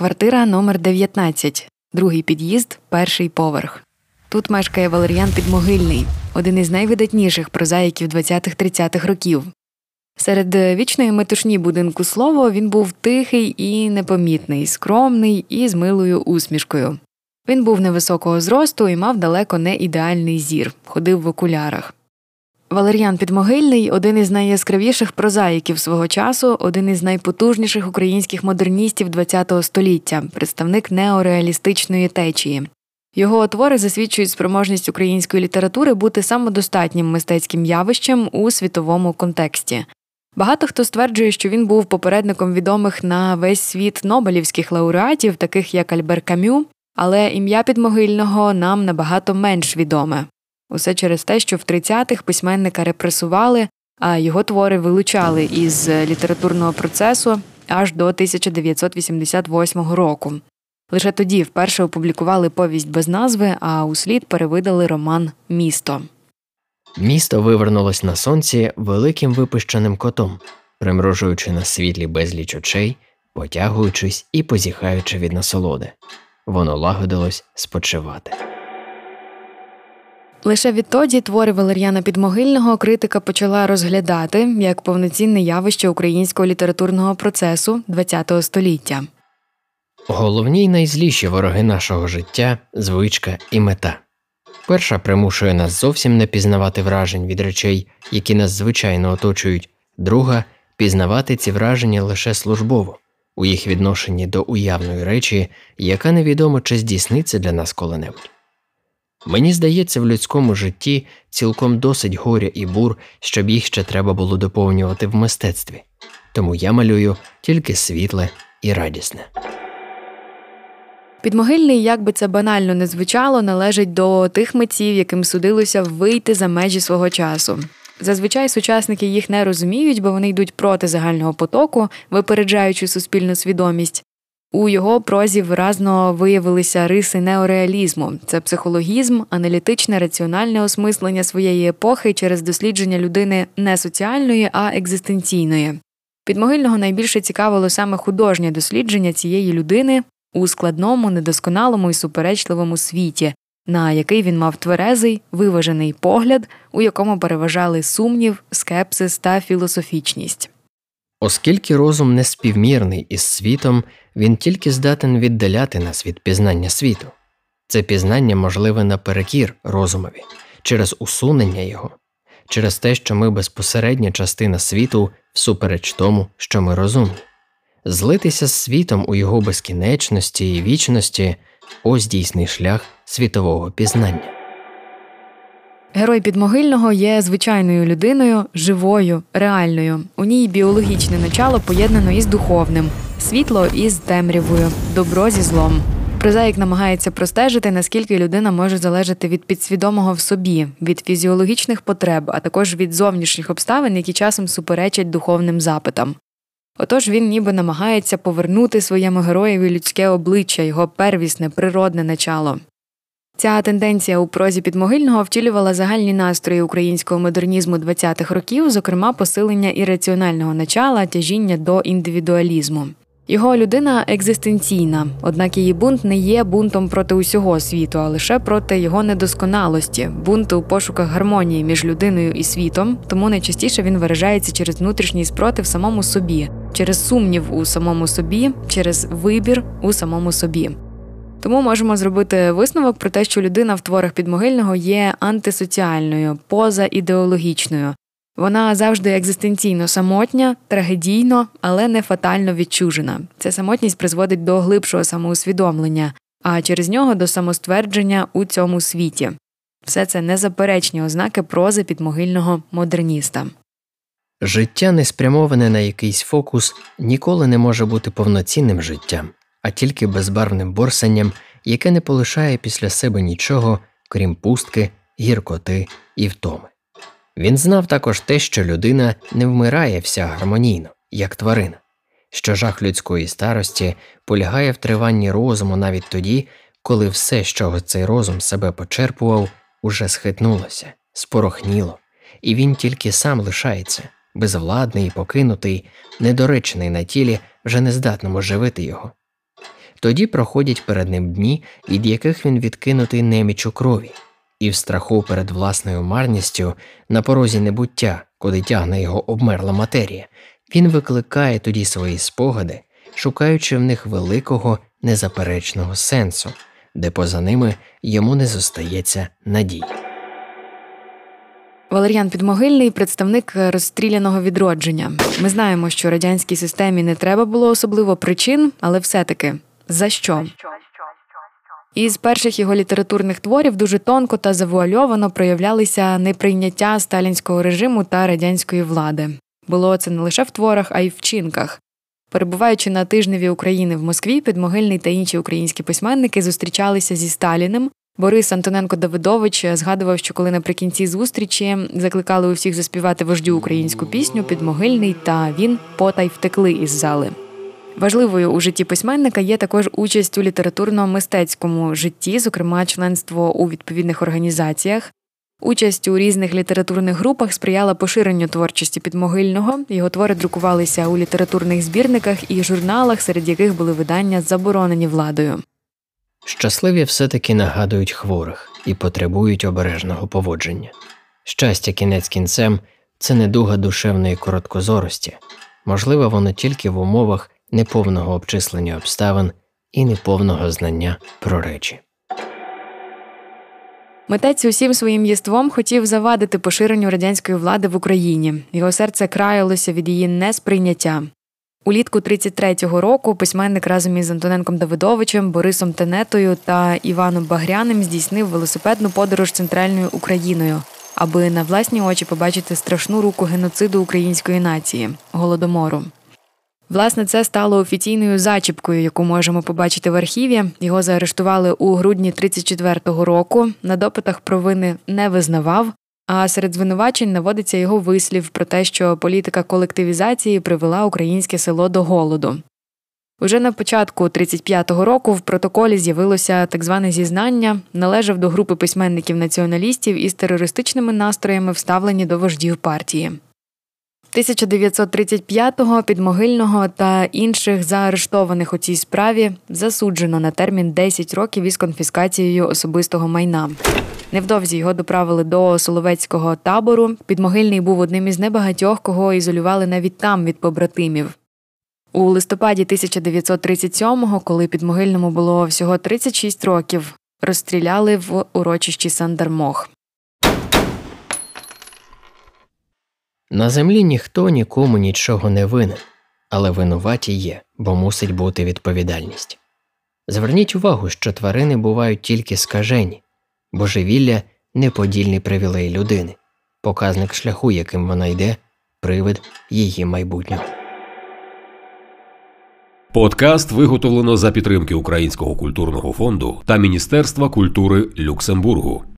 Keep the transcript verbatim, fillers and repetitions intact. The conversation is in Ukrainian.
Квартира номер дев'ятнадцять, другий під'їзд, перший поверх. Тут мешкає Валер'ян Підмогильний, один із найвидатніших прозаїків двадцятих-тридцятих років. Серед вічної метушні будинку Слово він був тихий і непомітний, скромний і з милою усмішкою. Він був невисокого зросту і мав далеко не ідеальний зір, ходив в окулярах. Валер'ян Підмогильний – один із найяскравіших прозаїків свого часу, один із найпотужніших українських модерністів ХХ століття, представник неореалістичної течії. Його твори засвідчують спроможність української літератури бути самодостатнім мистецьким явищем у світовому контексті. Багато хто стверджує, що він був попередником відомих на весь світ нобелівських лауреатів, таких як Альбер Камю, але ім'я Підмогильного нам набагато менш відоме. Усе через те, що в тридцятих письменника репресували, а його твори вилучали із літературного процесу аж до тисяча дев'ятсот вісімдесят восьмого року. Лише тоді вперше опублікували повість без назви, а услід перевидали роман «Місто». Місто вивернулось на сонці великим випищеним котом, примружуючи на світлі безліч очей, потягуючись і позіхаючи від насолоди. Воно лагодилось спочивати. Лише відтоді твори Валер'яна Підмогильного критика почала розглядати як повноцінне явище українського літературного процесу ХХ століття. Головні й найзліші вороги нашого життя – звичка і мета. Перша примушує нас зовсім не пізнавати вражень від речей, які нас звичайно оточують. Друга – пізнавати ці враження лише службово, у їх відношенні до уявної речі, яка невідомо чи здійсниться для нас коли-небудь. Мені здається, в людському житті цілком досить горя і бур, щоб їх ще треба було доповнювати в мистецтві. Тому я малюю тільки світле і радісне. Підмогильний, як би це банально не звучало, належить до тих митців, яким судилося вийти за межі свого часу. Зазвичай сучасники їх не розуміють, бо вони йдуть проти загального потоку, випереджаючи суспільну свідомість. У його прозі виразно виявилися риси неореалізму. Це психологізм, аналітичне, раціональне осмислення своєї епохи через дослідження людини не соціальної, а екзистенційної. Підмогильного найбільше цікавило саме художнє дослідження цієї людини у складному, недосконалому і суперечливому світі, на який він мав тверезий, виважений погляд, у якому переважали сумнів, скепсис та філософічність. Оскільки розум не співмірний із світом, він тільки здатен віддаляти нас від пізнання світу. Це пізнання можливе наперекір розумові, через усунення його, через те, що ми безпосередня частина світу всупереч тому, що ми розумні. Злитися з світом у його безкінечності і вічності – ось дійсний шлях світового пізнання. Герой Підмогильного є звичайною людиною, живою, реальною. У ній біологічне начало поєднано із духовним, світло із темрявою, добро зі злом. Прозаїк намагається простежити, наскільки людина може залежати від підсвідомого в собі, від фізіологічних потреб, а також від зовнішніх обставин, які часом суперечать духовним запитам. Отож він ніби намагається повернути своєму героєві людське обличчя, його первісне, природне начало. Ця тенденція у прозі Підмогильного втілювала загальні настрої українського модернізму двадцятих років, зокрема посилення ірраціонального начала, тяжіння до індивідуалізму. Його людина екзистенційна, однак її бунт не є бунтом проти усього світу, а лише проти його недосконалості, бунт у пошуках гармонії між людиною і світом, тому найчастіше він виражається через внутрішній спротив самому собі, через сумнів у самому собі, через вибір у самому собі. Тому можемо зробити висновок про те, що людина в творах Підмогильного є антисоціальною, позаідеологічною. Вона завжди екзистенційно самотня, трагедійно, але не фатально відчужена. Ця самотність призводить до глибшого самоусвідомлення, а через нього до самоствердження у цьому світі. Все це незаперечні ознаки прози підмогильного модерніста. Життя, не спрямоване на якийсь фокус, ніколи не може бути повноцінним життям, а тільки безбарвним борсанням, яке не полишає після себе нічого, крім пустки, гіркоти і втоми. Він знав також те, що людина не вмирає вся гармонійно, як тварина, що жах людської старості полягає в триванні розуму навіть тоді, коли все, з чого цей розум себе почерпував, уже схитнулося, спорохніло, і він тільки сам лишається, безвладний і покинутий, недоречений на тілі, вже нездатному живити його. Тоді проходять перед ним дні, від яких він відкинутий неміч у крові, і в страху перед власною марністю на порозі небуття, куди тягне його обмерла матерія, він викликає тоді свої спогади, шукаючи в них великого, незаперечного сенсу, де поза ними йому не зостається надії. Валер'ян Підмогильний – представник розстріляного відродження. Ми знаємо, що радянській системі не треба було особливо причин, але все-таки за що? Із перших його літературних творів дуже тонко та завуальовано проявлялися неприйняття сталінського режиму та радянської влади. Було це не лише в творах, а й в вчинках. Перебуваючи на тижневі України в Москві, Підмогильний та інші українські письменники зустрічалися зі Сталіним. Борис Антоненко-Давидович згадував, що коли наприкінці зустрічі закликали усіх заспівати вождю українську пісню, Підмогильний та він потай втекли із зали. Важливою у житті письменника є також участь у літературно-мистецькому житті, зокрема членство у відповідних організаціях. Участь у різних літературних групах сприяла поширенню творчості Підмогильного. Його твори друкувалися у літературних збірниках і журналах, серед яких були видання, заборонені владою. Щасливі все-таки нагадують хворих і потребують обережного поводження. Щастя кінець кінцем – це недуга душевної короткозорості. Можливо, воно тільки в умовах неповного обчислення обставин і неповного знання про речі. Митець усім своїм єством хотів завадити поширенню радянської влади в Україні. Його серце краялося від її несприйняття. Улітку тридцять третього року письменник разом із Антоненком-Давидовичем, Борисом Тенетою та Іваном Багряним здійснив велосипедну подорож центральною Україною, аби на власні очі побачити страшну руку геноциду української нації – Голодомору. Власне, це стало офіційною зачіпкою, яку можемо побачити в архіві. Його заарештували у грудні тридцять четвертого року, на допитах провини не визнавав, а серед звинувачень наводиться його вислів про те, що політика колективізації привела українське село до голоду. Уже на початку тридцять п'ятого року в протоколі з'явилося так зване зізнання, належав до групи письменників-націоналістів із терористичними настроями, вставлені до вождів партії. тисяча дев'ятсот тридцять п'ятого Підмогильного та інших заарештованих у цій справі засуджено на термін десять років із конфіскацією особистого майна. Невдовзі його доправили до Соловецького табору. Підмогильний був одним із небагатьох, кого ізолювали навіть там від побратимів. У листопаді тисяча дев'ятсот тридцять сьомого, коли Підмогильному було всього тридцять шість років, розстріляли в урочищі Сандармох. На землі ніхто нікому нічого не винен, але винуваті є, бо мусить бути відповідальність. Зверніть увагу, що тварини бувають тільки скажені, божевілля – неподільний привілей людини, показник шляху, яким вона йде, привид її майбутнього. Подкаст виготовлено за підтримки Українського культурного фонду та Міністерства культури Люксембургу.